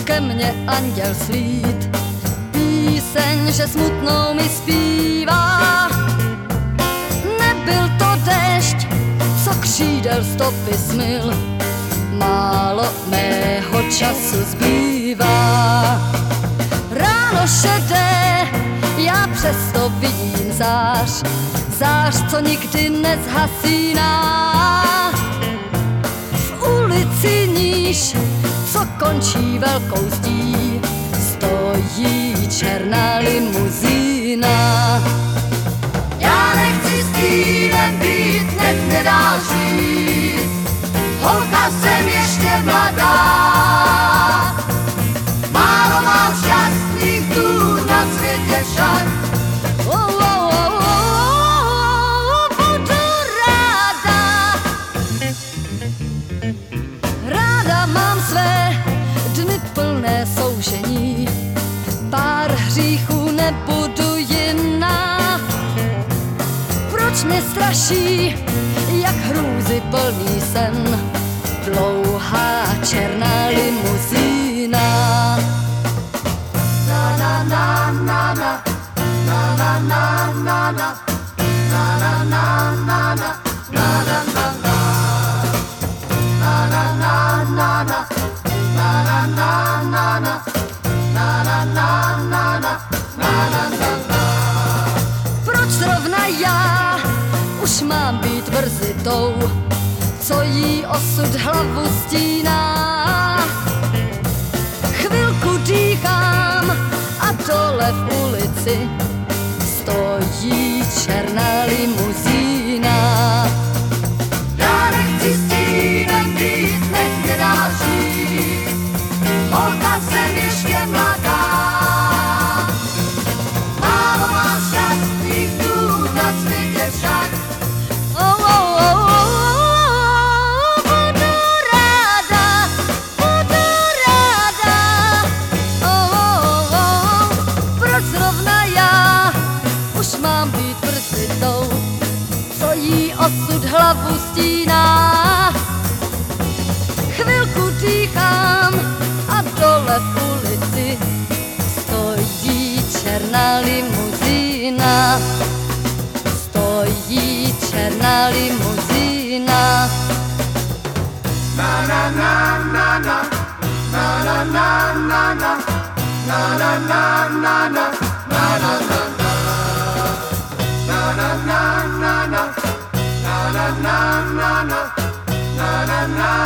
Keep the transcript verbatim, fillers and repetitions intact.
ke mně anděl slít, píseň, že smutnou mi zpívá. Nebyl to déšť, co křídel stopy smyl, málo mého času zbývá. Ráno šedé, já přesto vidím zář, zář, co nikdy nezhasíná. V ulici níž, co končí velkou zdí, stojí černá limuzína. Já nechci s týdem být, nech mě dál žít, holka jsem ještě mladá. Málo mám šťastných dnů na světě však, Oh, oh, oh, oh, budu ráda. Ráda mám své dny plné soužení, pár hříchů nebudu jiná. Proč mě straší, jak hrůzy plný sen, dlouhá černá limuzína. na na na na na. Na na na na na, na na na na na, na na na na, na na na na na, na na na na na, na na na na na, na na na. Proč zrovna já už mám být brzitou, co jí osud hlavu stíná? Chvilku dýchám a dole v ulici stojí černá limuzína. Já nechci s týdem být, nech mě dál žít, holka jsem ještě mladá. Málo mám šťastných dnů na světě však, Oh, oh, oh, oh, budu ráda, budu ráda. Oh, oh, oh, proč zrovna já už mám být brzitou, co jí osud hlavu stíná? Chvilku dýchám a dole v ulici stojí černá limuzína. Stojí černá limuzína. na na na na na, na na na na na, na na na na na, na na na na. Na na na na na, na na na na na, na na na